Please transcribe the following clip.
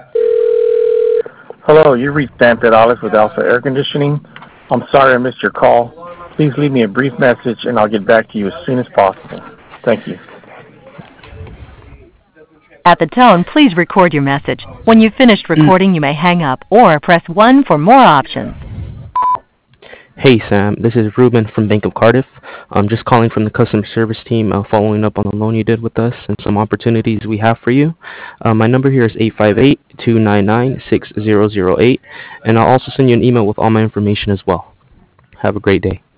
Hello, you reached Dan Pedales with Alpha Air Conditioning. I'm sorry I missed your call. Please leave me a brief message and I'll get back to you as soon as possible. Thank you. At the tone, please record your message. When you've finished recording, you may hang up or press 1 for more options. Hey Sam, this is Ruben from Bank of Cardiff. I'm just calling from the customer service team, following up on the loan you did with us and some opportunities we have for you. My number here is 858-299-6008, and I'll also send you an email with all my information as well. Have a great day.